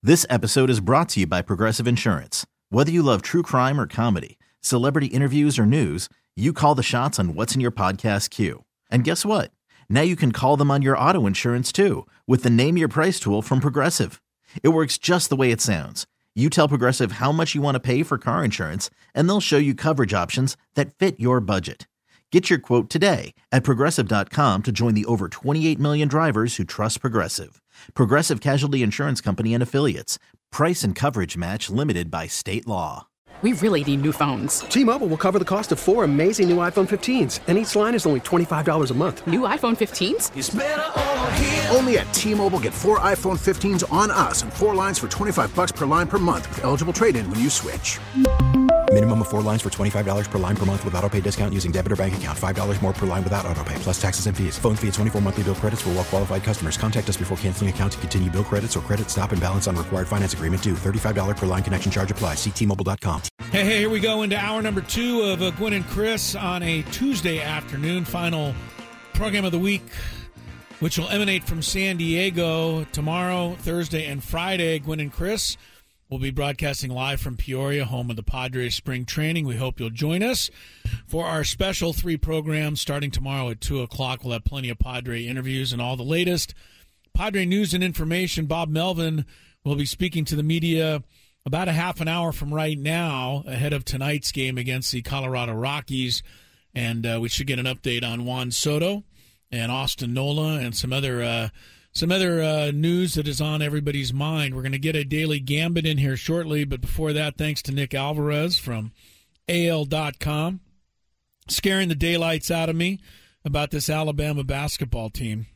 This episode is brought to you by Progressive Insurance. Whether you love true crime or comedy, celebrity interviews or news, you call the shots on what's in your podcast queue. And guess what? Now you can call them on your auto insurance too with the Name Your Price tool from Progressive. It works just the way it sounds. You tell Progressive how much you want to pay for car insurance, and they'll show you coverage options that fit your budget. Get your quote today at Progressive.com to join the over 28 million drivers who trust Progressive. Progressive Casualty Insurance Company and Affiliates. Price and coverage match limited by state law. We really need new phones. T-Mobile will cover the cost of 4 amazing new iPhone 15s, and each line is only $25 a month. New iPhone 15s? It's better over here. Only at T-Mobile, get 4 iPhone 15s on us and 4 lines for $25 per line per month with eligible trade-in when you switch. Minimum of 4 lines for $25 per line per month with autopay discount using debit or bank account. $5 more per line without autopay, plus taxes and fees. Phone fee at 24 monthly bill credits for well-qualified customers. Contact us before canceling account to continue bill credits or credit stop and balance on required finance agreement due. $35 per line connection charge applies. See T-Mobile.com. Hey, here we go into hour number 2 of Gwynn and Chris on a Tuesday afternoon. Final program of the week, which will emanate from San Diego tomorrow, Thursday, and Friday. Gwynn and Chris will be broadcasting live from Peoria, home of the Padres spring training. We hope you'll join us for our special 3 programs starting tomorrow at 2 o'clock. We'll have plenty of Padre interviews and all the latest Padre news and information. Bob Melvin will be speaking to the media about a half an hour from right now ahead of tonight's game against the Colorado Rockies. And we should get an update on Juan Soto and Austin Nola and some other news that is on everybody's mind. We're going to get a daily gambit in here shortly, but before that, thanks to Nick Alvarez from AL.com, scaring the daylights out of me about this Alabama basketball team.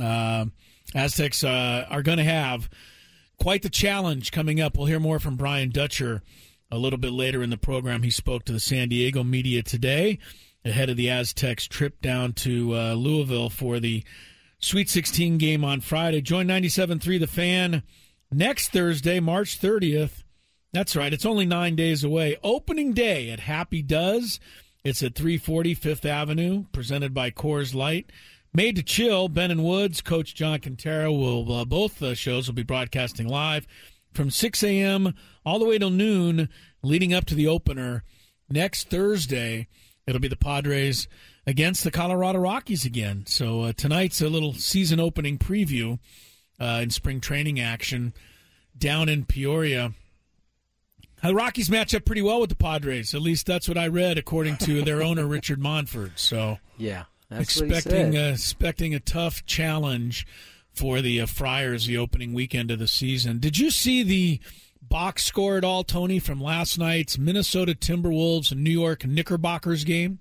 Aztecs are going to have quite the challenge coming up. We'll hear more from Brian Dutcher a little bit later in the program. He spoke to the San Diego media today ahead of the Aztecs' trip down to Louisville for the Sweet 16 game on Friday. Join 97.3 The Fan next Thursday, March 30th. That's right, it's only 9 days away. Opening day at Happy Does. It's at 340 Fifth Avenue, presented by Coors Light. Made to Chill, Ben and Woods, Coach John Quintero will both shows will be broadcasting live from 6 a.m. all the way till noon, leading up to the opener next Thursday. It'll be the Padres against the Colorado Rockies again. So tonight's a little season opening preview in spring training action down in Peoria. The Rockies match up pretty well with the Padres. At least that's what I read, according to their owner, Richard Monfort. So yeah. That's expecting a tough challenge for the Friars the opening weekend of the season. Did you see the box score at all, Tony, from last night's Minnesota Timberwolves and New York Knickerbockers game?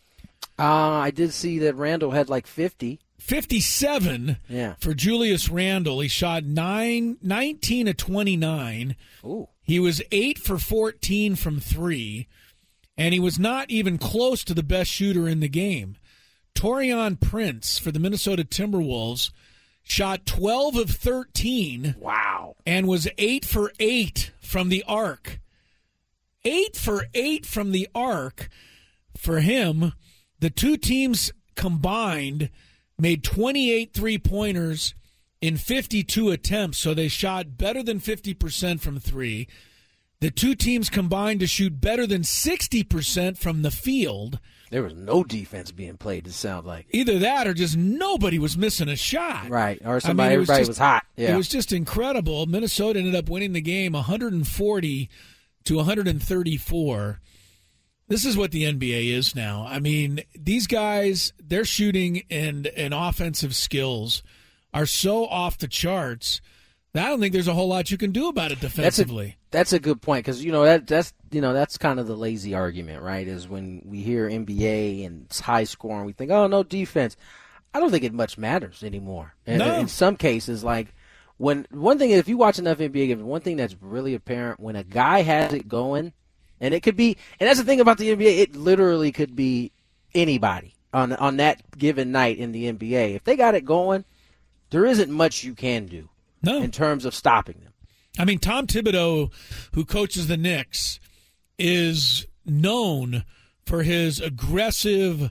I did see that Randall had like 50. 57 for Julius Randle. He shot 19 of 29. Ooh. He was 8 for 14 from 3, and he was not even close to the best shooter in the game. Taurean Prince for the Minnesota Timberwolves shot 12 of 13. Wow. And was 8 for 8 from the arc. 8 for 8 from the arc for him. The two teams combined made 28 three-pointers in 52 attempts, so they shot better than 50% from 3. The two teams combined to shoot better than 60% from the field. There was no defense being played, it sounded like. Either that or just nobody was missing a shot. Right, or everybody was hot. Yeah. It was just incredible. Minnesota ended up winning the game 140 to 134. This is what the NBA is now. I mean, these guys, their shooting and offensive skills are so off the charts that I don't think there's a whole lot you can do about it defensively. That's a good point because that's kind of the lazy argument, right? Is when we hear NBA and it's high scoring, we think, oh, no defense. I don't think it much matters anymore. And no. In some cases, like one thing, if you watch enough NBA games, one thing that's really apparent when a guy has it going, and it could be, and that's the thing about the NBA, it literally could be anybody on that given night in the NBA. If they got it going, there isn't much you can do in terms of stopping them. I mean, Tom Thibodeau, who coaches the Knicks, is known for his aggressive,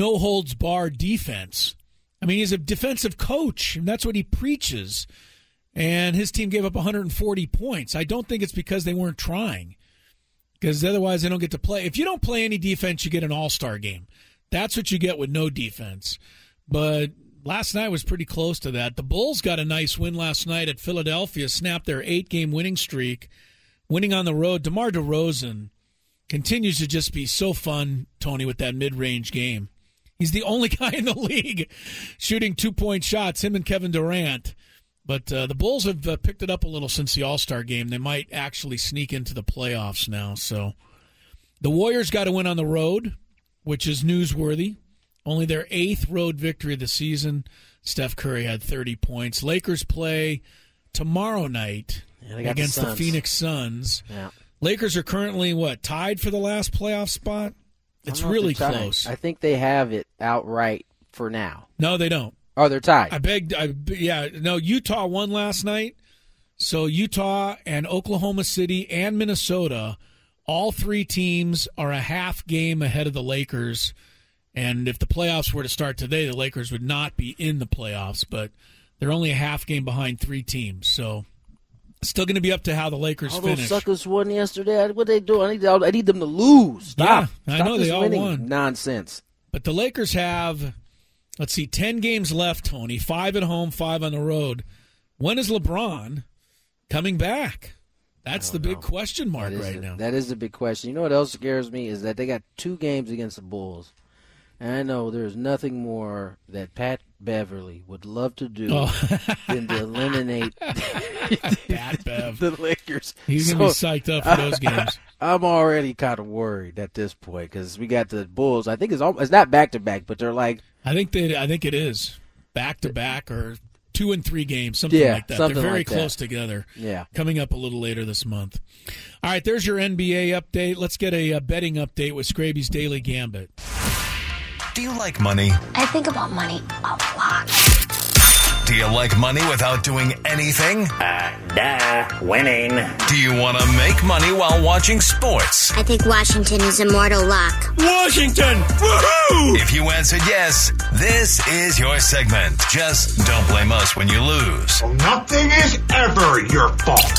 no-holds-barred defense. I mean, he's a defensive coach, and that's what he preaches. and his team gave up 140 points. I don't think it's because they weren't trying, because otherwise they don't get to play. If you don't play any defense, you get an all-star game. That's what you get with no defense. But last night was pretty close to that. The Bulls got a nice win last night at Philadelphia, snapped their 8-game winning streak, winning on the road. DeMar DeRozan continues to just be so fun, Tony, with that mid-range game. He's the only guy in the league shooting 2-point shots, him and Kevin Durant. But the Bulls have picked it up a little since the All-Star game. They might actually sneak into the playoffs now. So the Warriors got to win on the road, which is newsworthy. Only their 8th road victory of the season. Steph Curry had 30 points. Lakers play tomorrow night against the Phoenix Suns. Yeah. Lakers are currently, tied for the last playoff spot? It's really close. I think they have it outright for now. No, they don't. Oh, they're tied. Utah won last night. So Utah and Oklahoma City and Minnesota, all 3 teams are a half game ahead of the Lakers. And if the playoffs were to start today, the Lakers would not be in the playoffs, but they're only a half game behind 3 teams. So still going to be up to how the Lakers finish. Those suckers won yesterday. What they do? I need them to lose. Stop. Yeah, I know they all won. Nonsense. But the Lakers have, 10 games left, Tony. 5 at home, 5 on the road. When is LeBron coming back? That's the big question mark right now. That is the big question. You know what else scares me is that they got 2 games against the Bulls. And I know there's nothing more that Pat Beverly would love to do than to eliminate Pat Bev. the Lakers. He's going to be psyched up for those games. I'm already kind of worried at this point because we got the Bulls. I think it's not back-to-back, but they're like. I think it is back-to-back or 2 and 3 games, something like that. They're very close together. Yeah. Coming up a little later this month. All right, there's your NBA update. Let's get a betting update with Scraby's Daily Gambit. Do you like money? I think about money a lot. Do you like money without doing anything? Winning. Do you want to make money while watching sports? I think Washington is immortal luck. Washington! Woohoo! If you answered yes, this is your segment. Just don't blame us when you lose. Well, nothing is ever your fault.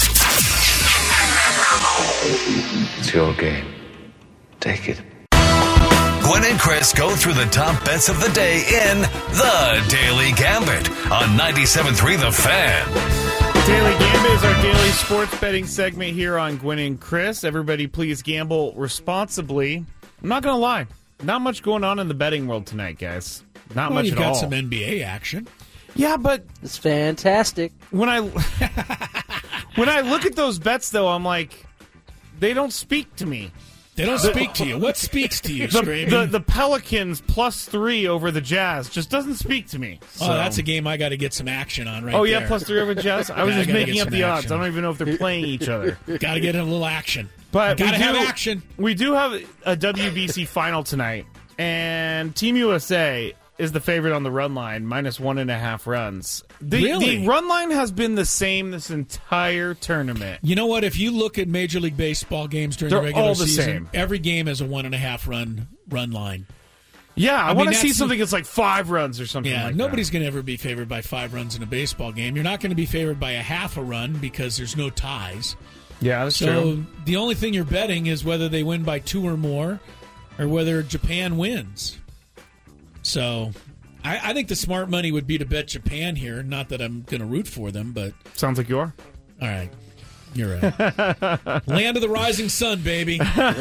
It's your game. Take it. Gwen and Chris go through the top bets of the day in The Daily Gambit on 97.3 The Fan. Daily Gambit is our daily sports betting segment here on Gwen and Chris. Everybody please gamble responsibly. I'm not going to lie. Not much going on in the betting world tonight, guys. Not much at all. You've got some NBA action. Yeah, but it's fantastic. When I look at those bets, though, I'm like, they don't speak to me. They don't speak to you. What speaks to you, Scraby? The Pelicans +3 over the Jazz just doesn't speak to me. So. Oh, that's a game I got to get some action on right there. Oh, yeah, +3 over the Jazz? I was just making up the odds. I don't even know if they're playing each other. Got to get a little action. But got to have action. We do have a WBC final tonight, and Team USA is the favorite on the run line, -1.5 runs. The run line has been the same this entire tournament. You know what? If you look at Major League Baseball games during the regular season, every game has a 1.5 run line. Yeah, I want to see something that's like 5 runs or something like that. Nobody's going to ever be favored by 5 runs in a baseball game. You're not going to be favored by a half a run because there's no ties. Yeah, that's true. So the only thing you're betting is whether they win by 2 or more or whether Japan wins. So I think the smart money would be to bet Japan here. Not that I'm going to root for them, but... Sounds like you are. All right. You're right. Land of the rising sun, baby.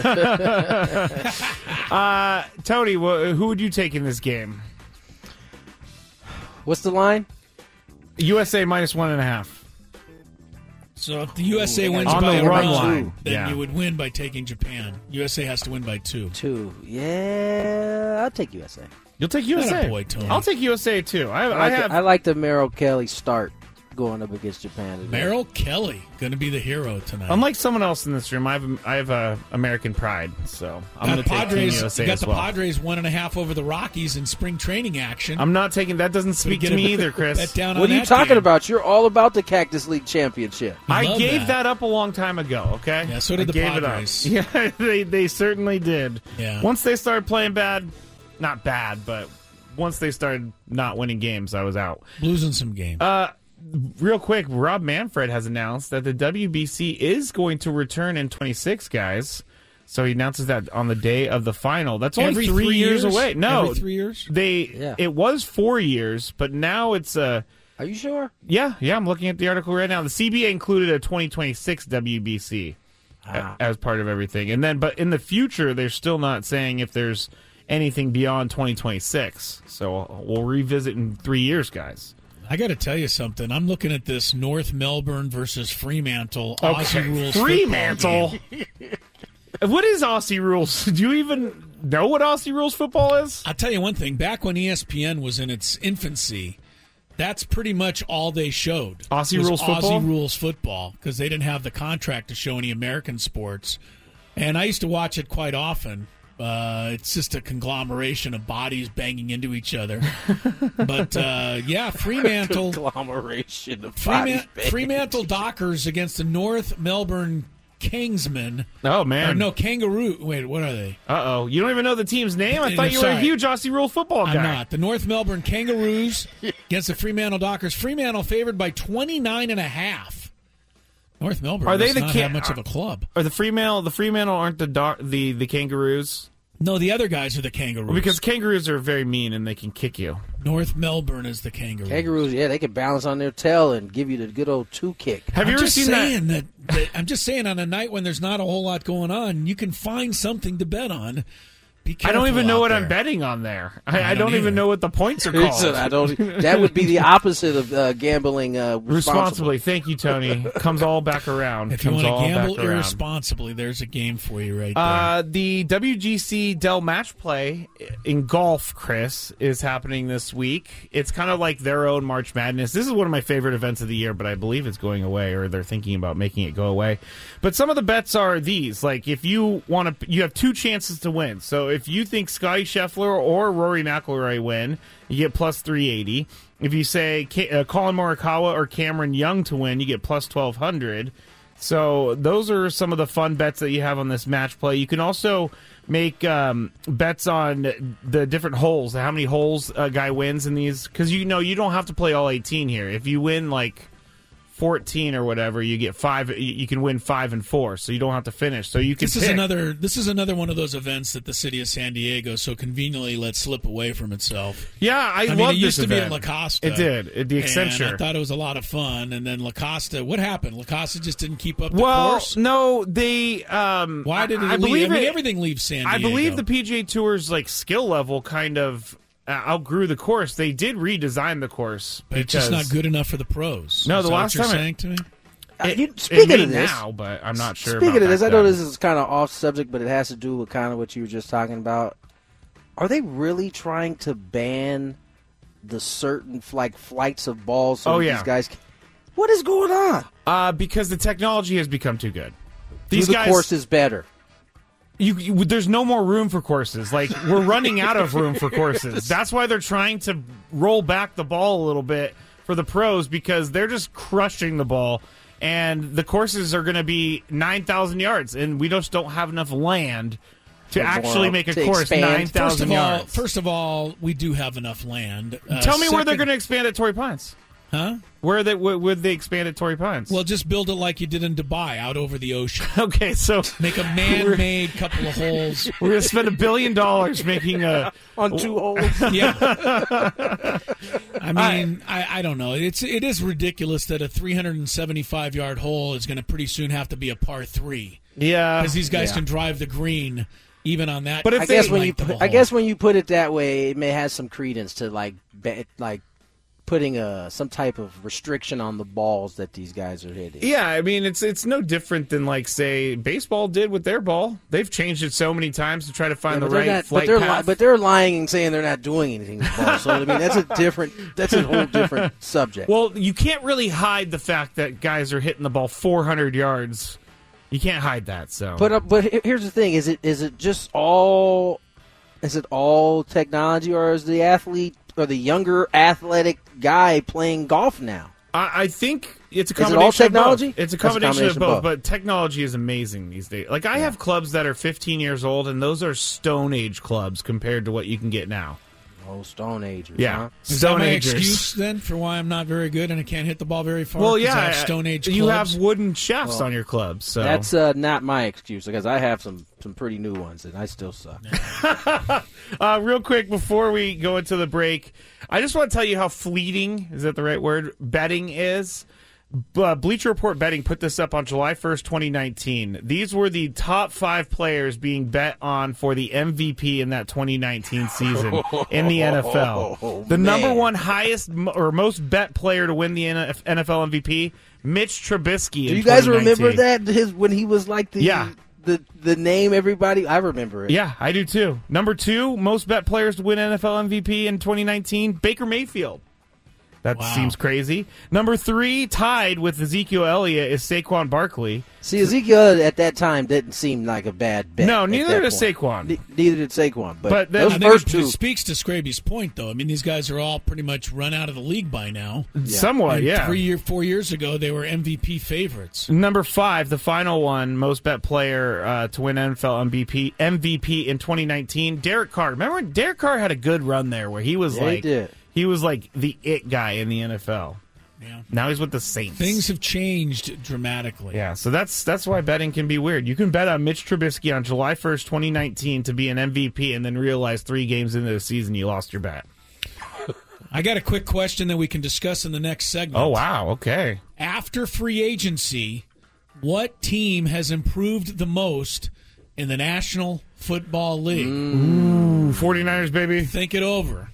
Tony, who would you take in this game? What's the line? USA -1.5. So if the USA wins on by the a run run, line, then you would win by taking Japan. USA has to win by 2. 2. Yeah, I'll take USA. You'll take USA. Boy, Tony. I'll take USA too. I like the Merrill Kelly start going up against Japan. Merrill Kelly going to be the hero tonight. Unlike someone else in this room, I have American pride, so I'm going to take Team USA as well. You got the Padres 1.5 over the Rockies in spring training action. I'm not taking that. Doesn't speak to me either, Chris. What are you talking about? You're all about the Cactus League championship. I gave that up a long time ago. Okay. Yeah, so did the Padres. Yeah, they certainly did. Yeah. Once they started playing bad, not bad, but once they started not winning games, I was out. Losing some games. real quick, Rob Manfred has announced that the WBC is going to return in 26, guys. So he announces that on the day of the final. That's only Every 3 years away. No, every 3 years. It was 4 years, but now it's Are you sure? Yeah. I'm looking at the article right now. The CBA included a 2026 WBC as part of everything, but in the future, they're still not saying if there's anything beyond 2026. So we'll revisit in 3 years, guys. I got to tell you something. I'm looking at this North Melbourne versus Fremantle Aussie rules Fremantle. football game. What is Aussie rules? Do you even know what Aussie rules football is? I'll tell you one thing. Back when ESPN was in its infancy, that's pretty much all they showed. Aussie rules football, because they didn't have the contract to show any American sports. And I used to watch it quite often. It's just a conglomeration of bodies banging into each other. But, Fremantle. Conglomeration of bodies Fremantle Dockers against the North Melbourne Kingsmen. Oh, man. Kangaroo. Wait, what are they? Uh-oh. You don't even know the team's name? I thought you were a huge Aussie rule football guy. I'm not. The North Melbourne Kangaroos against the Fremantle Dockers. Fremantle favored by 29.5. North Melbourne are they not have much of a club. Are the Fremantle aren't the Kangaroos? No, the other guys are the Kangaroos. Well, because Kangaroos are very mean and they can kick you. North Melbourne is the Kangaroos. Kangaroos, they can balance on their tail and give you the good old 2 kick. Have you ever seen that? I'm just saying, on a night when there's not a whole lot going on, you can find something to bet on. I don't even know what I'm betting on there. I don't even know what the points are called. That would be the opposite of gambling responsibly. Thank you, Tony. Comes all back around. If you want to gamble irresponsibly, there's a game for you right there. The WGC Dell Match Play in golf, Chris, is happening this week. It's kind of like their own March Madness. This is one of my favorite events of the year, but I believe it's going away, or they're thinking about making it go away. But some of the bets are these. Like, if you want to, you have 2 chances to win. So if you think Scottie Scheffler or Rory McIlroy win, you get plus 380. If you say Colin Morikawa or Cameron Young to win, you get plus 1,200. So those are some of the fun bets that you have on this match play. You can also make bets on the different holes, how many holes a guy wins in these, because you don't have to play all 18 here. If you win like 14 or whatever, you get 5. You can win 5 and 4, so you don't have to finish. So you can. This is another one of those events that the city of San Diego so conveniently let slip away from itself. Yeah, I love this event. It used to be at La Costa. It did. The Accenture. And I thought it was a lot of fun. And then La Costa, what happened? La Costa just didn't keep up the course? No, they. Why did it leave? Everything leaves San Diego. I believe the PGA Tour's skill level kind of outgrew the course. They did redesign the course, but it's just not good enough for the pros. No, the last time saying to me. Speaking of this, now, but I'm not sure. Speaking of this, I know this is kind of off subject, but it has to do with kind of what you were just talking about. Are they really trying to ban the certain flights of balls? So these guys. What is going on? Because the technology has become too good. The course is better. There's no more room for courses. We're running out of room for courses. That's why they're trying to roll back the ball a little bit for the pros, because they're just crushing the ball, and the courses are going to be 9,000 yards, and we just don't have enough land to actually make a course 9,000 yards. First of all, we do have enough land. Tell me where they're going to expand at Torrey Pines. Huh? Where would they expand at Torrey Pines? Well, just build it like you did in Dubai, out over the ocean. Okay, so make a man-made couple of holes. We're going to spend $1 billion making on 2 holes. Yeah. I mean, I don't know. It is ridiculous that a 375-yard hole is going to pretty soon have to be a par 3. Yeah, because these guys can drive the green even on that. But I guess when you put it that way, it may have some credence to putting some type of restriction on the balls that these guys are hitting. Yeah, I mean, it's no different than, say, baseball did with their ball. They've changed it so many times to try to find the right flight path. But they're lying and saying they're not doing anything with the ball. So, I mean, that's a whole different subject. Well, you can't really hide the fact that guys are hitting the ball 400 yards. You can't hide that. So, But here's the thing. Is it just all technology, or is the athlete or the younger athletic guy playing golf now? I think it's a combination. Is it all technology? Of both. It's a combination of both, but technology is amazing these days. I have clubs that are 15 years old, and those are Stone Age clubs compared to what you can get now. Oh, Stone Agers. Yeah. Huh? Is that my excuse then for why I'm not very good and I can't hit the ball very far? Well, 'Cause yeah. I have Stone Age you clubs? have wooden shafts on your clubs. So That's not my excuse because I have some pretty new ones and I still suck. Real quick before we go into the break, I just want to tell you how fleeting, is that the right word, betting is. Bleacher Report Betting put this up on July 1st, 2019. These were the top 5 players being bet on for the MVP in that 2019 season in the NFL. The number one highest or most bet player to win the NFL MVP, Mitch Trubisky. Do you guys remember that? When he was like the name everybody? I remember it. Yeah, I do too. Number 2, most bet players to win NFL MVP in 2019, Baker Mayfield. That seems crazy. Number 3, tied with Ezekiel Elliott, is Saquon Barkley. See, Ezekiel at that time didn't seem like a bad bet. No, neither did Saquon. Neither did Saquon. But then, those first two. It speaks to Scraby's point, though. I mean, these guys are all pretty much run out of the league by now. Somewhat, and yeah. 4 years ago, they were MVP favorites. Number 5, the final one, most bet player to win NFL MVP in 2019, Derek Carr. Remember when Derek Carr had a good run there where he was He was like the it guy in the NFL. Yeah. Now he's with the Saints. Things have changed dramatically. Yeah, so that's why betting can be weird. You can bet on Mitch Trubisky on July 1st, 2019 to be an MVP and then realize 3 games into the season you lost your bet. I got a quick question that we can discuss in the next segment. Oh, wow. Okay. After free agency, what team has improved the most in the National Football League? Ooh, 49ers, baby. Think it over.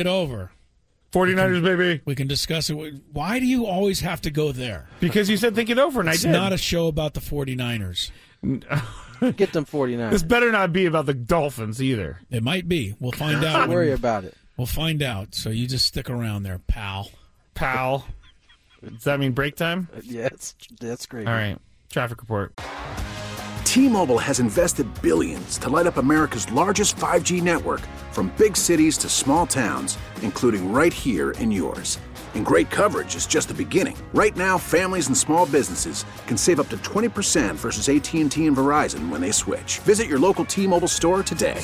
49ers, baby. We can discuss it. Why do you always have to go there? Because you said think it over, and it's I did. It's not a show about the 49ers. Get them 49ers. This better not be about the Dolphins either. It might be. We'll find out. Don't worry about it. We'll find out. So you just stick around there, pal. Pal. Does that mean break time? Yeah, that's great. All right. Traffic report. T-Mobile has invested billions to light up America's largest 5G network, from big cities to small towns, including right here in yours. And great coverage is just the beginning. Right now, families and small businesses can save up to 20% versus AT&T and Verizon when they switch. Visit your local T-Mobile store today.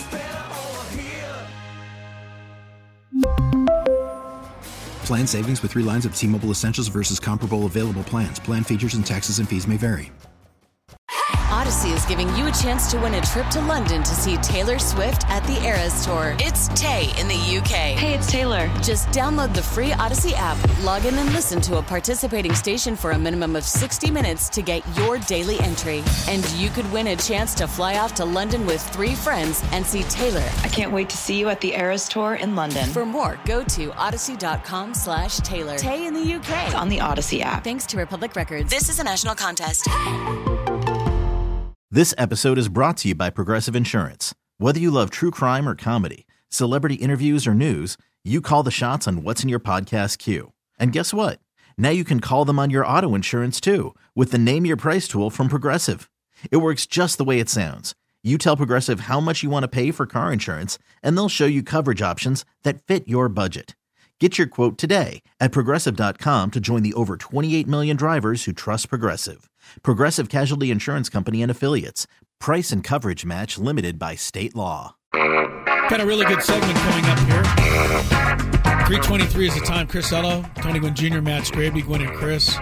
Plan savings with 3 lines of T-Mobile Essentials versus comparable available plans. Plan features and taxes and fees may vary. Odyssey is giving you a chance to win a trip to London to see Taylor Swift at the Eras Tour. It's Tay in the UK. Hey, it's Taylor. Just download the free Odyssey app, log in and listen to a participating station for a minimum of 60 minutes to get your daily entry. And you could win a chance to fly off to London with 3 friends and see Taylor. I can't wait to see you at the Eras Tour in London. For more, go to odyssey.com/Taylor. Tay in the UK. It's on the Odyssey app. Thanks to Republic Records. This is a national contest. This episode is brought to you by Progressive Insurance. Whether you love true crime or comedy, celebrity interviews or news, you call the shots on what's in your podcast queue. And guess what? Now you can call them on your auto insurance too with the Name Your Price tool from Progressive. It works just the way it sounds. You tell Progressive how much you want to pay for car insurance, and they'll show you coverage options that fit your budget. Get your quote today at Progressive.com to join the over 28 million drivers who trust Progressive. Progressive Casualty Insurance Company and Affiliates. Price and coverage match limited by state law. Got a really good segment coming up here. 3:23 is the time. Chris Ello, Tony Gwynn Jr., Matt Scraby, Gwynn and Chris.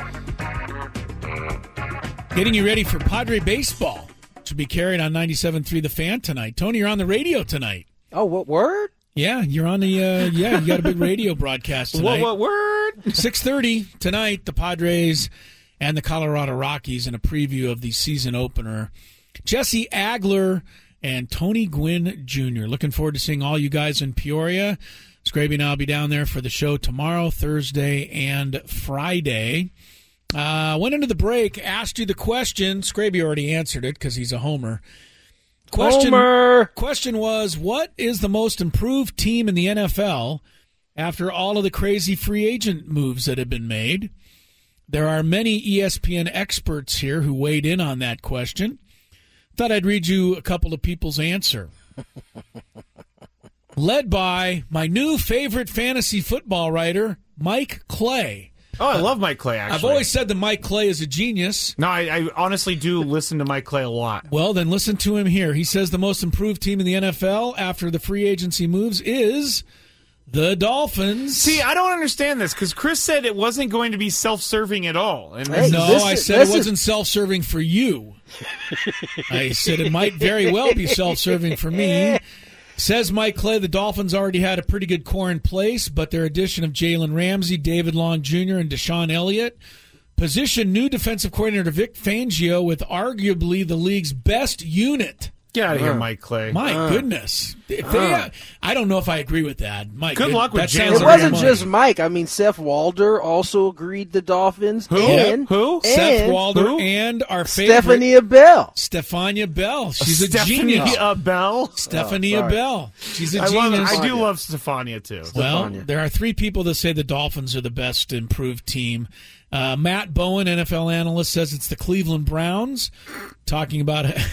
Getting you ready for Padre baseball. Should be carried on 97.3 The Fan tonight. Tony, you're on the radio tonight. Oh, what word? Yeah, you're on the, you got a big radio broadcast tonight. What word? 6:30 tonight, the Padres and the Colorado Rockies in a preview of the season opener. Jesse Agler and Tony Gwynn Jr. Looking forward to seeing all you guys in Peoria. Scraby and I will be down there for the show tomorrow, Thursday, and Friday. Went into the break, asked you the question. Scraby already answered it because he's a homer. Question was, what is the most improved team in the NFL after all of the crazy free agent moves that have been made? There are many ESPN experts here who weighed in on that question. Thought I'd read you a couple of people's answer. Led by my new favorite fantasy football writer, Mike Clay. Oh, I love Mike Clay, actually. I've always said that Mike Clay is a genius. No, I honestly do listen to Mike Clay a lot. Well, then listen to him here. He says the most improved team in the NFL after the free agency moves is The Dolphins. See, I don't understand this because Chris said it wasn't going to be self-serving at all. And I said it wasn't self-serving for you. I said it might very well be self-serving for me. Says Mike Clay, the Dolphins already had a pretty good core in place, but their addition of Jalen Ramsey, David Long Jr., and Deshaun Elliott positioned new defensive coordinator Vic Fangio with arguably the league's best unit. Get out of here, Mike Clay. My goodness. I don't know if I agree with that. Good luck with Jalen. It wasn't just Mike. I mean, Seth Walder also agreed the Dolphins. Who? Seth Walder and our favorite. Stephania Bell. Stephania Bell. She's a genius. Stephania Bell. She's a genius. I do love Stephania, too. Well, there are three people that say the Dolphins are the best improved team. Matt Bowen, NFL analyst, says it's the Cleveland Browns. Talking about it.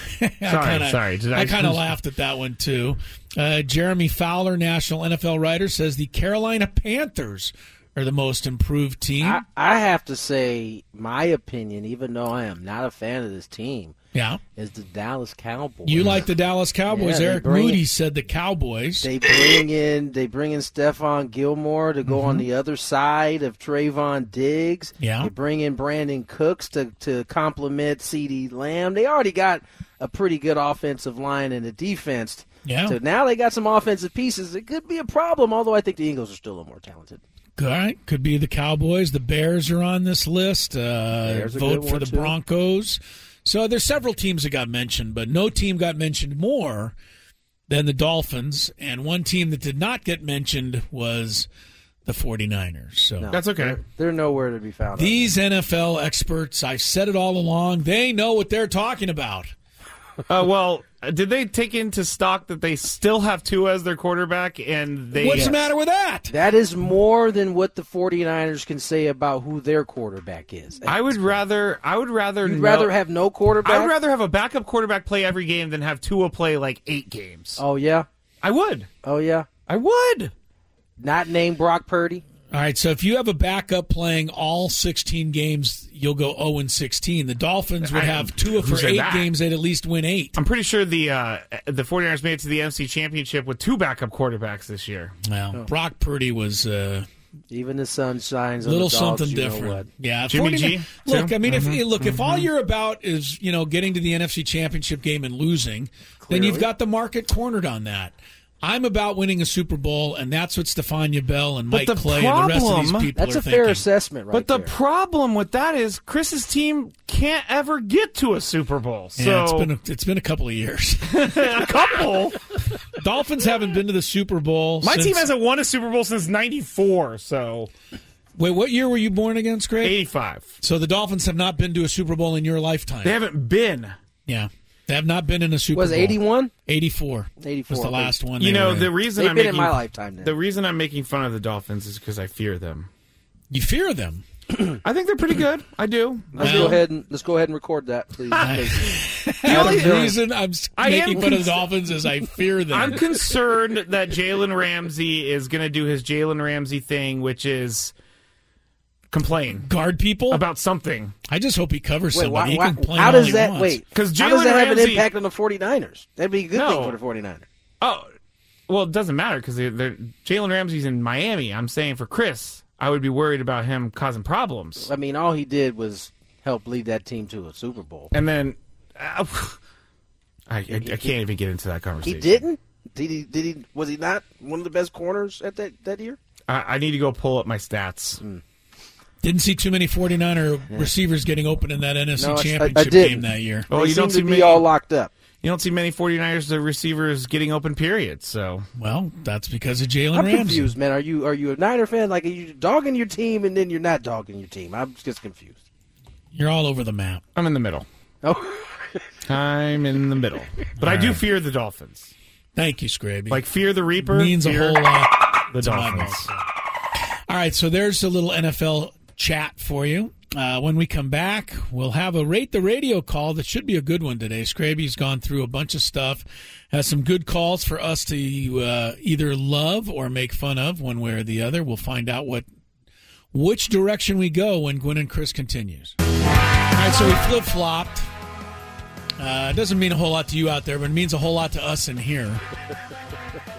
I kind of laughed at that one, too. Jeremy Fowler, national NFL writer, says the Carolina Panthers are the most improved team. I have to say, my opinion, even though I am not a fan of this team, is the Dallas Cowboys. You like the Dallas Cowboys. Eric Moody said the Cowboys. They bring in Stephon Gilmore to go on the other side of Trayvon Diggs. Yeah. They bring in Brandon Cooks to complement CeeDee Lamb. They already got a pretty good offensive line and a defense. Yeah. So now they got some offensive pieces. It could be a problem, although I think the Eagles are still a little more talented. All right. Could be the Cowboys. The Bears are on this list. Vote for the Broncos. So there's several teams that got mentioned, but no team got mentioned more than the Dolphins. And one team that did not get mentioned was the 49ers. So that's okay. They're nowhere to be found. These NFL experts, I've said it all along, they know what they're talking about. Well, did they take into stock that they still have Tua as their quarterback? And what's the matter with that? That is more than what the 49ers can say about who their quarterback is. I would rather have no quarterback? I would rather have a backup quarterback play every game than have Tua play like 8 games. Oh, yeah? I would. Oh, yeah? I would. Not named Brock Purdy? All right, so if you have a backup playing all 16 games, you'll go 0-16. The Dolphins would have Tua for 8 games. They'd at least win 8. I'm pretty sure the 49ers made it to the NFC Championship with 2 backup quarterbacks this year. Well, Brock Purdy was even the sun shines on little the dogs, something different. Yeah, Jimmy G. Look, I mean, if all you're about is getting to the NFC Championship game and losing, then you've got the market cornered on that. I'm about winning a Super Bowl, and that's what Stephania Bell and Mike Clay and the rest of these people that's are a thinking. fair assessment, right? But the problem with that is Chris's team can't ever get to a Super Bowl. Yeah, so it's been a couple of years. A couple? Dolphins haven't been to the Super Bowl. My team hasn't won a Super Bowl since '94. So, wait, what year were you born again, Craig? '85. So the Dolphins have not been to a Super Bowl in your lifetime. They haven't been. Yeah. They have not been in a Super Bowl. Was it 81? 84. 84 was the last one. The reason they've been in my lifetime now. The reason I'm making fun of the Dolphins is because I fear them. You fear them? I think they're pretty good. I do. Let's go ahead and record that, please. The only reason I'm making fun of the Dolphins is I fear them. I'm concerned that Jalen Ramsey is going to do his Jalen Ramsey thing, which is complain, guard people about something. I just hope he covers somebody. He can complain how does that wants. Because how does that have an impact on the 49ers? That'd be a good thing for the 49ers. Oh, well, it doesn't matter because Jalen Ramsey's in Miami. I'm saying for Chris, I would be worried about him causing problems. I mean, all he did was help lead that team to a Super Bowl. And then I can't even get into that conversation. He didn't? Did he? Was he not one of the best corners at that year? I need to go pull up my stats. Didn't see too many 49er receivers getting open in that NFC Championship game that year. Well, you don't see many all locked up. You don't see many 49ers receivers getting open, period. So, well, that's because of Jalen Ramsey. I'm confused, man. Are you a Niner fan? Like, are you dogging your team and then you're not dogging your team? I'm just confused. You're all over the map. I'm in the middle. Oh, I'm in the middle. But I do fear the Dolphins. Thank you, Scraby. Like, fear the Reaper means a whole lot. The Dolphins. All right, so there's a little NFL chat for you. When we come back, we'll have a Rate the Radio call that should be a good one today. Scraby's gone through a bunch of stuff, has some good calls for us to either love or make fun of one way or the other. We'll find out which direction we go when Gwen and Chris continues. All right, so we flip-flopped. It doesn't mean a whole lot to you out there, but it means a whole lot to us in here.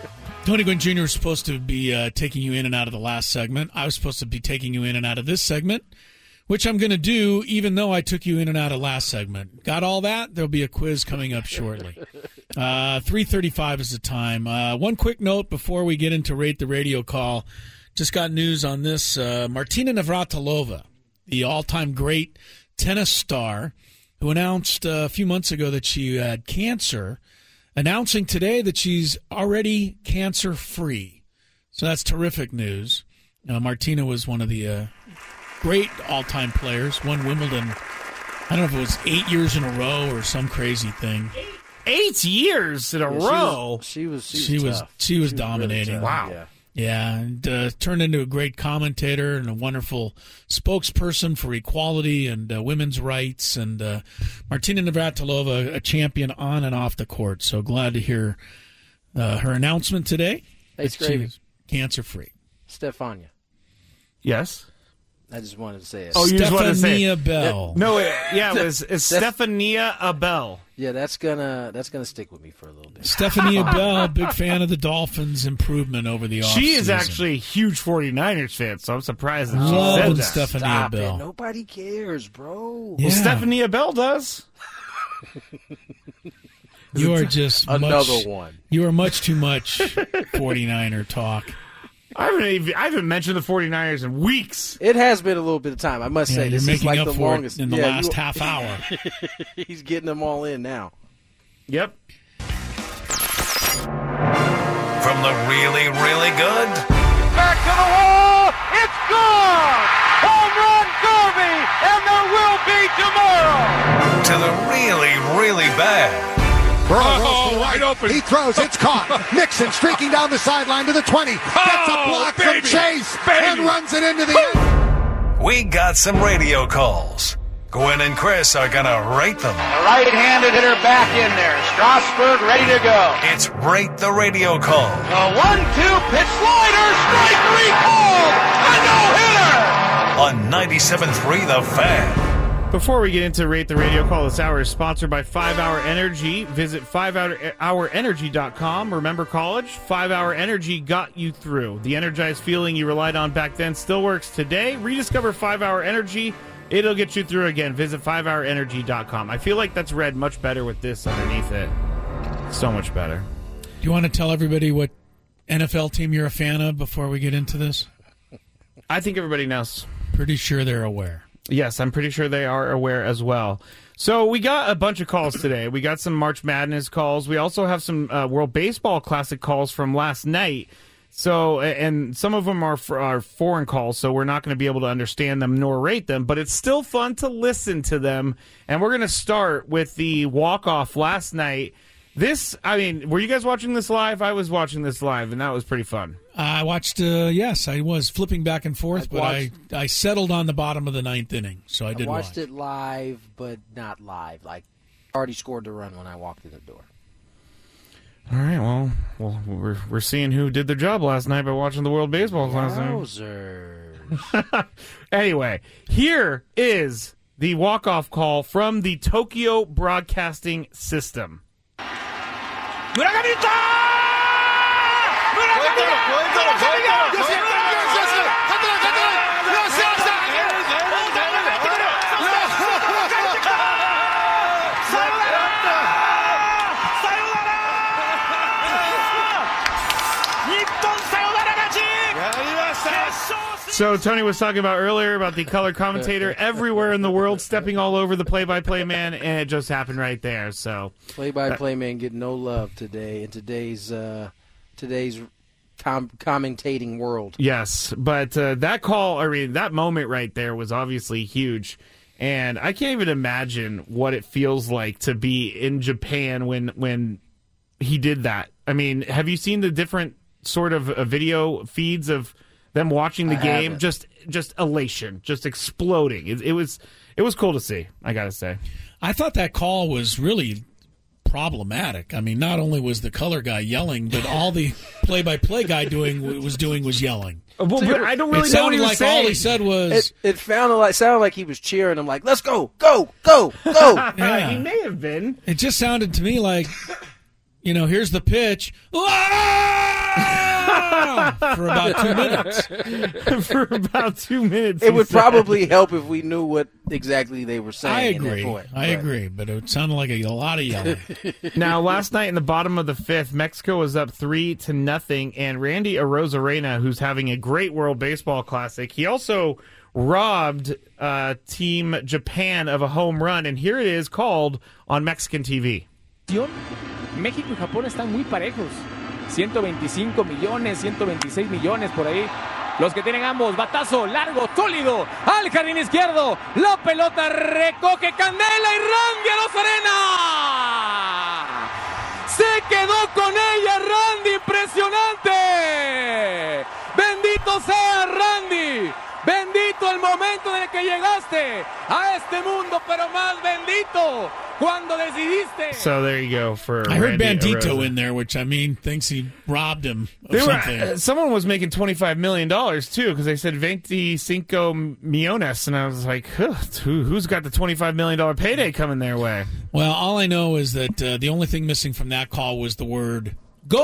Tony Gwynn Jr. was supposed to be taking you in and out of the last segment. I was supposed to be taking you in and out of this segment, which I'm going to do even though I took you in and out of last segment. Got all that? There'll be a quiz coming up shortly. 3:35 is the time. One quick note before we get into Rate the Radio Call. Just got news on this. Martina Navratilova, the all-time great tennis star, who announced a few months ago that she had cancer, announcing today that she's already cancer-free. So that's terrific news. Martina was one of the great all-time players, won Wimbledon, I don't know if it was 8 years in a row or some crazy thing. 8 years in a row? She was dominating. Really wow. Yeah, and turned into a great commentator and a wonderful spokesperson for equality and women's rights. And Martina Navratilova, a champion on and off the court. So glad to hear her announcement today. Hey, she's cancer-free. Stefania. Yes? I just wanted to say it. Oh, you just wanted to say Stephania Bell. It's Stephania Abel. Yeah, that's gonna stick with me for a little bit. Stephania Bell, big fan of the Dolphins' improvement over the offseason. She is actually a huge 49ers fan, so I'm surprised that Loving she said that. Stephania Bell. Nobody cares, bro. Yeah. Well, Stephania Bell does. You are just another one. You are much too much 49er talk. I haven't mentioned the 49ers in weeks. It has been a little bit of time, I must say. You're this making is like up the for longest it in the last half hour. He's getting them all in now. Yep. From the really, really good. Back to the wall. It's gone. Home run derby, and there will be tomorrow. To the really, really bad. Burrow rolls to the right open. He throws. It's caught. Mixon streaking down the sideline to the 20. Gets a block from Chase and runs it into the end. We got some radio calls. Gwen and Chris are going to rate them. The right-handed hitter back in there. Strasburg ready to go. It's Rate the Radio Call. The 1-2 pitch slider. Strike three called. A no-hitter. On 97.3 The Fan. Before we get into Rate the Radio Call, this hour is sponsored by 5-Hour Energy. Visit 5hourenergy.com. Remember college? 5-Hour Energy got you through. The energized feeling you relied on back then still works today. Rediscover 5-Hour Energy. It'll get you through again. Visit 5hourenergy.com. I feel like that's read much better with this underneath it. So much better. Do you want to tell everybody what NFL team you're a fan of before we get into this? I think everybody knows. Pretty sure they're aware. Yes, I'm pretty sure they are aware as well. So we got a bunch of calls today. We got some March Madness calls. We also have some World Baseball Classic calls from last night. So, and some of them are foreign calls, so we're not going to be able to understand them nor rate them, but it's still fun to listen to them. And we're going to start with the walk-off last night. Were you guys watching this live? I was watching this live, and that was pretty fun. I watched, yes, I was flipping back and forth, but I settled on the bottom of the ninth inning, so I did watch it live, but not live. Like, already scored the run when I walked in the door. All right, well, we're seeing who did their job last night by watching the World Baseball Classic. Anyway, here is the walk-off call from the Tokyo Broadcasting System. So Tony was talking about earlier about the color commentator everywhere in the world stepping all over the play-by-play man, and it just happened right there. So play-by-play man getting no love today in today's commentating world. Yes, but that call, that moment right there was obviously huge, and I can't even imagine what it feels like to be in Japan when he did that. I mean, have you seen the different sort of video feeds of them watching the game? Just elation, just exploding. It was cool to see, I gotta say. I thought that call was really problematic. I mean, not only was the color guy yelling, but all the play-by-play guy was yelling. Well, but I don't really know what he was saying. All he said was... It sounded like he was cheering him, like, let's go, go, go, go. Yeah. He may have been. It just sounded to me like... here's the pitch. For about 2 minutes. For about 2 minutes. It would probably help if we knew what exactly they were saying. I agree, but it sounded like a lot of yelling. Now, last night in the bottom of the fifth, Mexico was up 3-0, and Randy Arozarena, who's having a great World Baseball Classic, he also robbed Team Japan of a home run, and here it is called on Mexican TV. México y Japón están muy parejos. 125 millones, 126 millones por ahí. Los que tienen ambos, batazo largo, sólido, al jardín izquierdo. La pelota recoge Candela y Randy Arozarena. Se quedó con ella Randy, impresionante. Bendito sea Randy. Bendito el momento en el que llegaste a este mundo, pero más bendito cuando decidiste. So there you go for I heard Randy Bandito Arozarena. in there, which thinks he robbed him of something. Someone was making $25 million too, because they said 25 millones, and I was like, who's got the $25 million payday coming their way? Well, all I know is that the only thing missing from that call was the word "go,"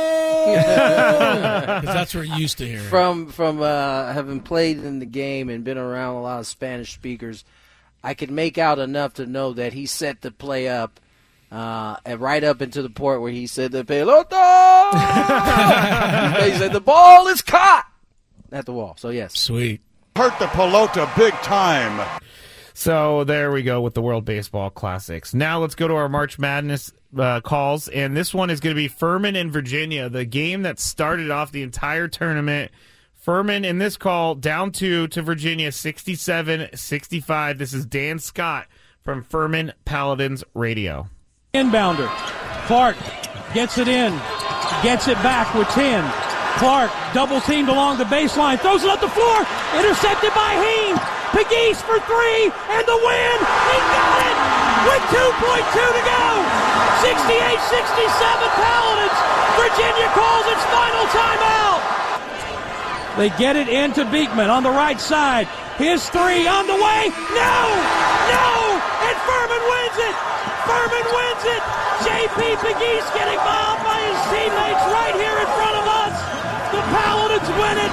because that's what you're used to hearing. From having played in the game and been around a lot of Spanish speakers, I could make out enough to know that he set the play up and right up into the point where he said the pelota. He said the ball is caught at the wall. So yes, sweet. Hurt the pelota big time. So there we go with the World Baseball Classics. Now let's go to our March Madness calls, and this one is going to be Furman and Virginia, the game that started off the entire tournament. Furman in this call down to Virginia 67-65. This is Dan Scott from Furman Paladins Radio. Inbounder. Clark gets it in. Gets it back with 10. Clark double teamed along the baseline. Throws it up the floor. Intercepted by Heen. Pegues for three. And the win. He got it with 2.2 to go. 68-67 Paladins. Virginia calls its final timeout. They get it into Beekman on the right side. His three on the way. No! And Furman wins it! Furman wins it! J.P. Pegues getting bombed by his teammates right here in front of us. The Paladins win it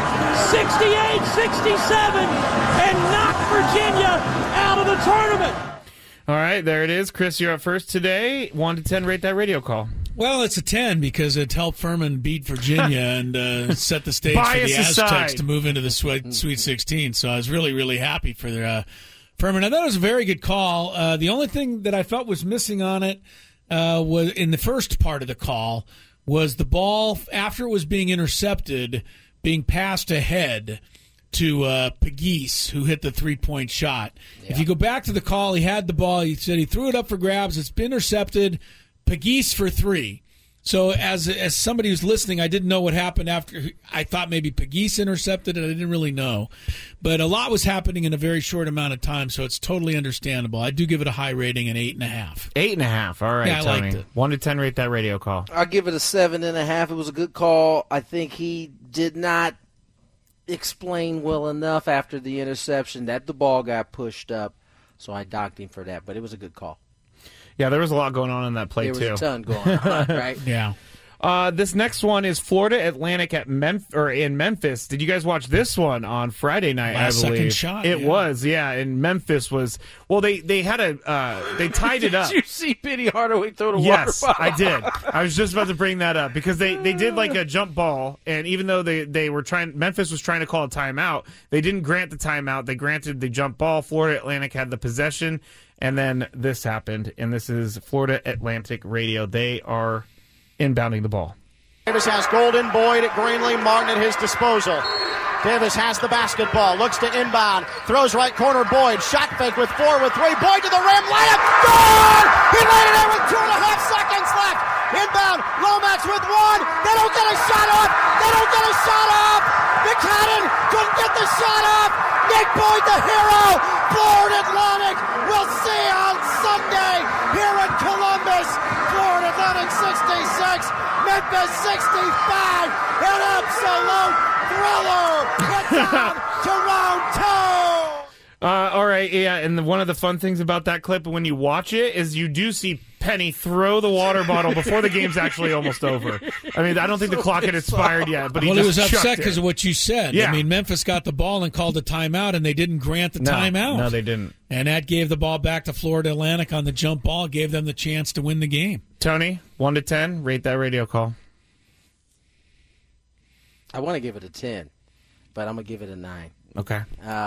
68-67 and knock Virginia out of the tournament. All right, there it is. Chris, you're up first today. 1 to 10, rate that radio call. Well, it's a 10 because it helped Furman beat Virginia and set the stage Bias for the Aztecs aside. to move into the Sweet 16. So I was really, really happy for Furman. I thought it was a very good call. The only thing that I felt was missing on it was in the first part of the call was the ball, after it was being intercepted, being passed ahead to Pegues, who hit the three-point shot. Yeah. If you go back to the call, he had the ball. He said he threw it up for grabs. It's been intercepted. Pegues for three. So as somebody who's listening, I didn't know what happened after. I thought maybe Pegues intercepted it. I didn't really know. But a lot was happening in a very short amount of time, so it's totally understandable. I do give it a high rating, an 8.5. 8.5. All right, yeah, I Tony. liked it. 1 to 10, rate that radio call. I'll give it a 7.5. It was a good call. I think he did not explain well enough after the interception that the ball got pushed up, so I docked him for that. But it was a good call. Yeah, there was a lot going on in that play, too. There was a ton going on, right? Yeah. This next one is Florida Atlantic at in Memphis. Did you guys watch this one on Friday night? Last I believe second shot. It was, yeah. And Memphis was they had they tied it up. Did you see Penny Hardaway throw the Yes, water bottle? I did. I was just about to bring that up because they did like a jump ball, and even though they were Memphis was trying to call a timeout, they didn't grant the timeout. They granted the jump ball. Florida Atlantic had the possession, and then this happened. And this is Florida Atlantic Radio. They are inbounding the ball. Davis has Golden, Boyd at Greenlee, Martin at his disposal. Davis has the basketball, looks to inbound, throws right corner, Boyd, shot fake with 4 with 3, Boyd to the rim, layup, good! He laid it in with 2.5 seconds left. Inbound, Lomax with 1, they don't get a shot up, McCadden couldn't get the shot up, Nick Boyd the hero, Florida Atlantic, we'll see on Sunday here in Columbus, Florida Atlantic 66, Memphis 65, an absolute thriller. It's on to round 2. All right, yeah, and one of the fun things about that clip when you watch it is you do see Penny throw the water bottle before the game's actually almost over. I mean, I don't think the clock had expired yet, but he was upset because of what you said. Yeah. I mean, Memphis got the ball and called a timeout, and they didn't grant the timeout. No, they didn't. And that gave the ball back to Florida Atlantic on the jump ball, gave them the chance to win the game. Tony, 1 to 10, rate that radio call. I want to give it a 10, but I'm going to give it a 9. Okay.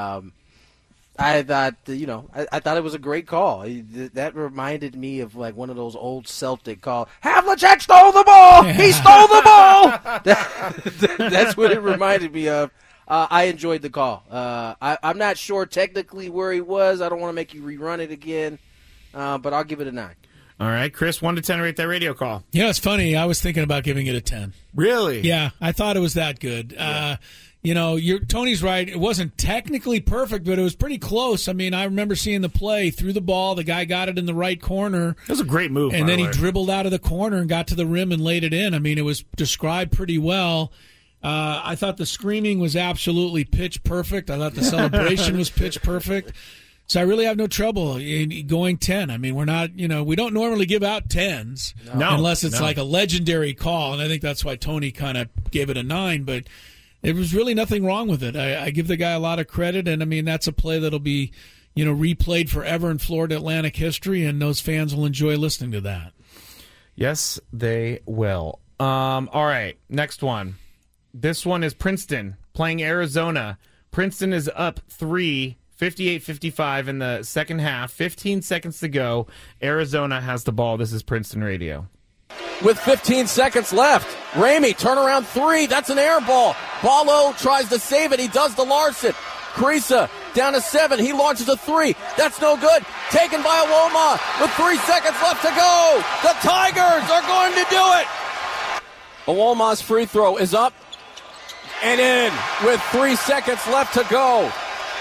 I thought, I thought it was a great call. That reminded me of like one of those old Celtic calls. Havlicek stole the ball. He stole the ball. That's what it reminded me of. I enjoyed the call. I'm not sure technically where he was. I don't want to make you rerun it again, but I'll give it a 9. All right, Chris, 1 to 10, rate that radio call. Yeah, it's funny. I was thinking about giving it a 10. Really? Yeah, I thought it was that good. Yeah. Tony's right. It wasn't technically perfect, but it was pretty close. I mean, I remember seeing the play, threw the ball. The guy got it in the right corner. It was a great move, and then he dribbled out of the corner and got to the rim and laid it in. I mean, it was described pretty well. I thought the screaming was absolutely pitch perfect. I thought the celebration was pitch perfect. So I really have no trouble in going 10. I mean, we're not, we don't normally give out 10s unless it's like a legendary call, and I think that's why Tony kind of gave it a 9, but there was really nothing wrong with it. I give the guy a lot of credit, and I mean, that's a play that'll be, replayed forever in Florida Atlantic history, and those fans will enjoy listening to that. Yes, they will. All right, next one. This one is Princeton playing Arizona. Princeton is up 3, 58-55 in the second half. 15 seconds to go. Arizona has the ball. This is Princeton Radio. With 15 seconds left, Ramey, turnaround 3. That's an air ball. Ballo tries to save it. He does to Larson. Kriisa down to 7. He launches a 3. That's no good. Taken by Awoma with 3 seconds left to go. The Tigers are going to do it. Awoma's free throw is up and in with 3 seconds left to go.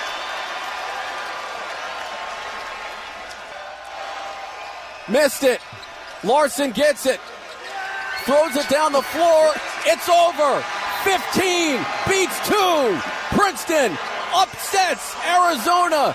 Missed it. Larson gets it. Throws it down the floor. It's over. 15 beats 2. Princeton upsets Arizona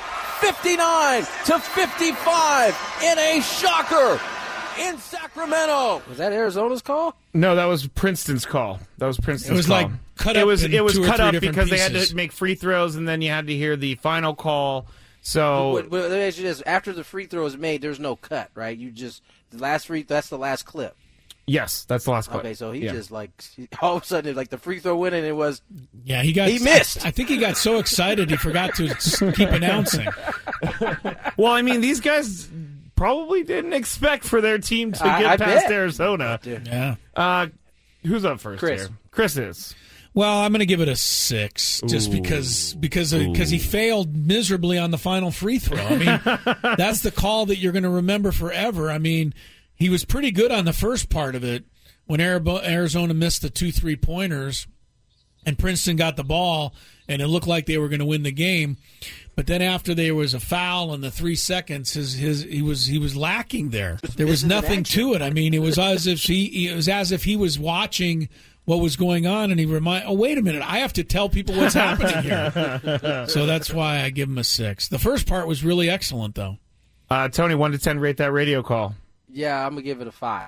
59-55 in a shocker in Sacramento. Was that Arizona's call? No, that was Princeton's call. It was call. Like cut up. It was cut up because pieces. They had to make free throws, and then you had to hear the final call. So let me ask you this: after the free throw is made, there's no cut, right? You just the last free. That's the last clip. Yes, that's the last clip. Okay, so he just all of a sudden the free throw went and it was. Yeah, he missed. I think he got so excited he forgot to keep announcing. Well, I mean, these guys probably didn't expect for their team to get past Arizona. Yeah. Who's up first Chris. here? Chris is. Well, I'm going to give it a 6 just because he failed miserably on the final free throw. I mean, that's the call that you're going to remember forever. I mean, he was pretty good on the first part of it when Arizona missed the 2 3-pointers and Princeton got the ball and it looked like they were going to win the game. But then after there was a foul in the 3 seconds, he was lacking there. There was nothing to it. I mean, it was as if he was watching what was going on, and he wait a minute, I have to tell people what's happening here. So that's why I give him a 6. The first part was really excellent, though. Tony, 1 to 10, rate that radio call. Yeah, I'm gonna give it a 5.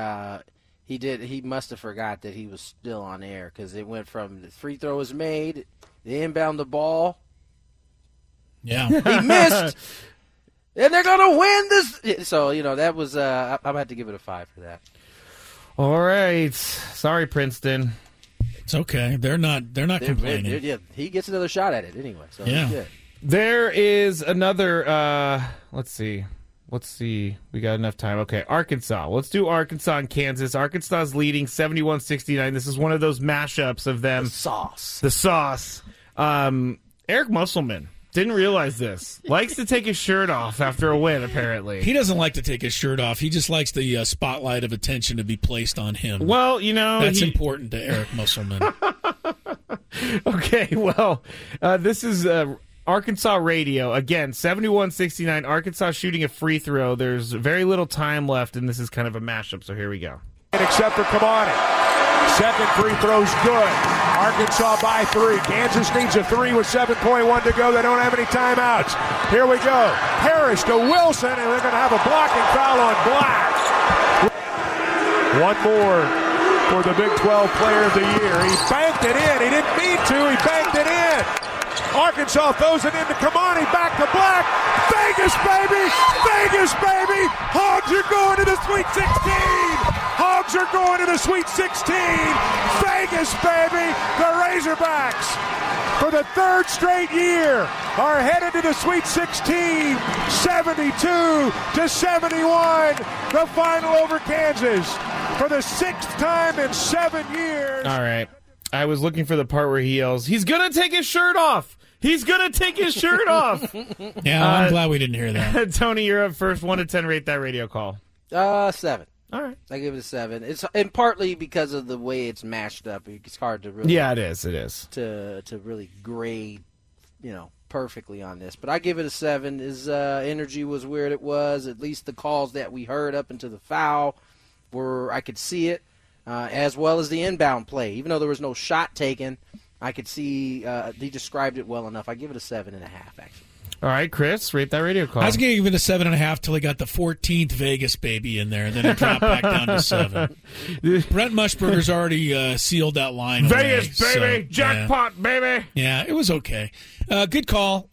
He must have forgot that he was still on air because it went from the free throw was made, they inbound the ball. Yeah, he missed, and they're gonna win this. So that was. I'm gonna have to give it a 5 for that. All right, sorry, Princeton. It's okay. They're not complaining. Yeah, he gets another shot at it anyway. So yeah. He's good. There is another. Let's see. We got enough time. Okay, Arkansas. Let's do Arkansas and Kansas. Arkansas is leading 71-69. This is one of those mashups of them. The sauce. Eric Musselman. Didn't realize this. Likes to take his shirt off after a win, apparently. He doesn't like to take his shirt off. He just likes the spotlight of attention to be placed on him. Well, that's important to Eric Musselman. Okay, well, this is Arkansas radio. Again, 71-69. Arkansas shooting a free throw. There's very little time left, and this is kind of a mashup, so here we go. Except for Kamani. Second free throw's good. Arkansas by 3. Kansas needs a 3 with 7.1 to go. They don't have any timeouts. Here we go. Harris to Wilson, and they're going to have a blocking foul on Black. One more for the Big 12 Player of the Year. He banked it in. He didn't mean to. He banked it in. Arkansas throws it into Kamani. Back to Black. Vegas, baby! Vegas, baby! Hogs are going to the Sweet 16! Hogs are going to the Sweet 16! Vegas, baby! The Razorbacks, for the third straight year, are headed to the Sweet 16, 72-71, the final over Kansas for the sixth time in 7 years. All right. I was looking for the part where he yells, he's going to take his shirt off. He's going to take his shirt off. Yeah, I'm glad we didn't hear that. Tony, you're up first. 1 to 10, rate that radio call. 7. All right. I give it a 7. It's and partly because of the way it's mashed up. It's hard to really it is. To really grade, perfectly on this. But I give it a 7. His energy was where it was. At least the calls that we heard up into the foul I could see it, as well as the inbound play. Even though there was no shot taken, I could see he described it well enough. I give it a 7.5, actually. All right, Chris, rate that radio call. I was going to give it a 7.5 till he got the 14th Vegas baby in there, and then it dropped back down to 7. Brent Mushburger's already sealed that line. Vegas, away, baby! So, Jackpot, baby! Yeah, it was okay. Good call.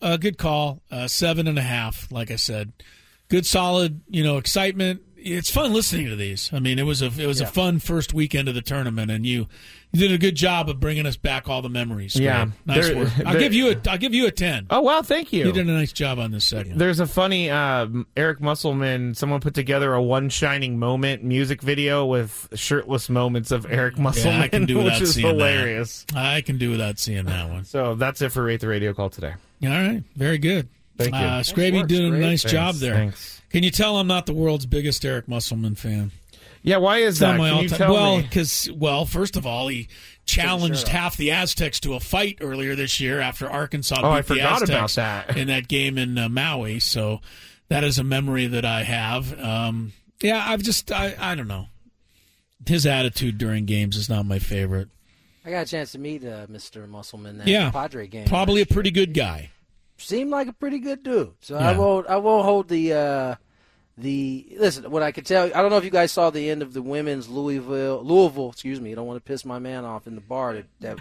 7.5, like I said. Good, solid, excitement. It's fun listening to these. I mean, it was a fun first weekend of the tournament, and you did a good job of bringing us back all the memories. Yeah, nice work. I'll give you a 10. Oh wow, thank you. You did a nice job on this segment. There's a funny Eric Musselman. Someone put together a One Shining Moment music video with shirtless moments of Eric Musselman, I can do which is seeing hilarious. That. I can do without seeing that one. So that's it for Rate the Radio Call today. All right, very good. Thank you. Scraby did a nice job there. Thanks. Can you tell I'm not the world's biggest Eric Musselman fan? Yeah, why is that? Can you tell me? Because, first of all, he challenged half the Aztecs to a fight earlier this year after Arkansas beat the Aztecs in that game in Maui. So that is a memory that I have. I don't know. His attitude during games is not my favorite. I got a chance to meet Mr. Musselman at the Padre game. Probably a pretty good guy. Seemed like a pretty good dude. So I won't hold the listen. What I could tell you, I don't know if you guys saw the end of the women's Louisville. Excuse me. I don't want to piss my man off in the bar. Good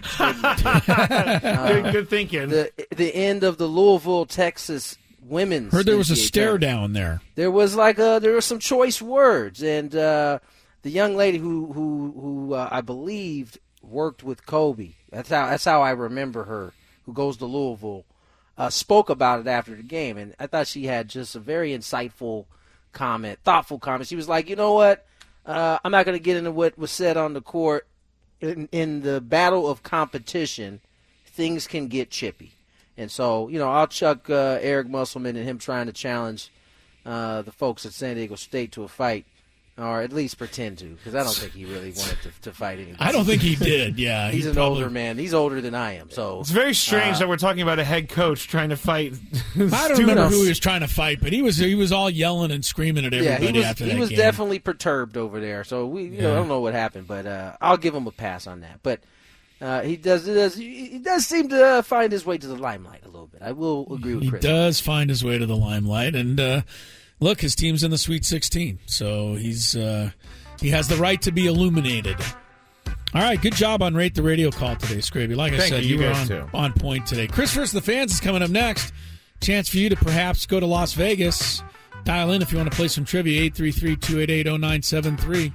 thinking. The end of the Louisville, Texas women's. Heard there was a stare tournament. down there. There was there were some choice words, and the young lady who I believed worked with Kobe. That's how I remember her. Who goes to Louisville. Spoke about it after the game, and I thought she had just a very insightful comment, thoughtful comment. She was like, you know what? I'm not going to get into what was said on the court. In the battle of competition, things can get chippy. And so, I'll chuck Eric Musselman and him trying to challenge the folks at San Diego State to a fight, or at least pretend to, because I don't think he really wanted to fight anybody. I don't think he did, yeah. He's an older man. He's older than I am. So it's very strange that we're talking about a head coach trying to fight. I don't remember who he was trying to fight, but he was all yelling and screaming at everybody after that game. He was definitely perturbed over there. So I don't know what happened, but I'll give him a pass on that. But he does seem to find his way to the limelight a little bit. I will agree with Chris. He does find his way to the limelight, and look, his team's in the Sweet 16, so he has the right to be illuminated. All right, good job on Rate the Radio Call today, Scraby. Like I said, you were on point today. Chris vs. the Fans is coming up next. Chance for you to perhaps go to Las Vegas. Dial in if you want to play some trivia, 833-288-0973.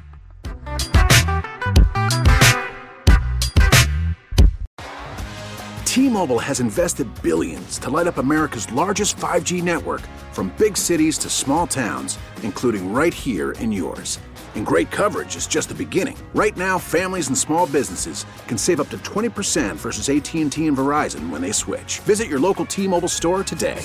T-Mobile has invested billions to light up America's largest 5G network, from big cities to small towns, including right here in yours. And great coverage is just the beginning. Right now, families and small businesses can save up to 20% versus AT&T and Verizon when they switch. Visit your local T-Mobile store today.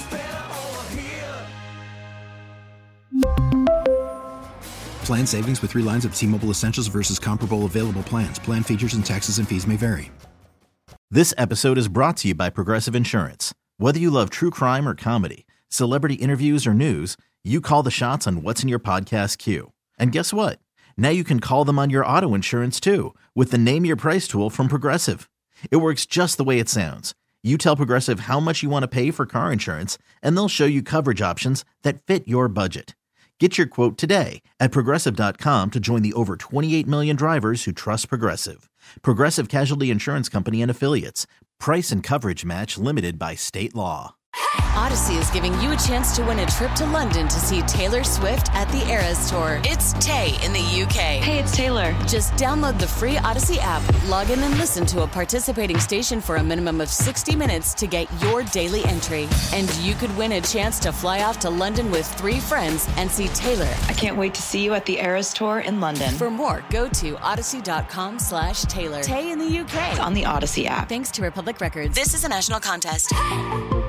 Plan savings with 3 lines of T-Mobile Essentials versus comparable available plans. Plan features and taxes and fees may vary. This episode is brought to you by Progressive Insurance. Whether you love true crime or comedy, celebrity interviews or news, you call the shots on what's in your podcast queue. And guess what? Now you can call them on your auto insurance too, with the Name Your Price tool from Progressive. It works just the way it sounds. You tell Progressive how much you want to pay for car insurance, and they'll show you coverage options that fit your budget. Get your quote today at Progressive.com to join the over 28 million drivers who trust Progressive. Progressive Casualty Insurance Company and Affiliates. Price and coverage match limited by state law. Odyssey is giving you a chance to win a trip to London to see Taylor Swift at the Eras Tour. It's Tay in the UK. Hey, it's Taylor. Just download the free Odyssey app, log in and listen to a participating station for a minimum of 60 minutes to get your daily entry. And you could win a chance to fly off to London with 3 friends and see Taylor. I can't wait to see you at the Eras Tour in London. For more, go to odyssey.com/Taylor. Tay in the UK. It's on the Odyssey app. Thanks to Republic Records. This is a national contest.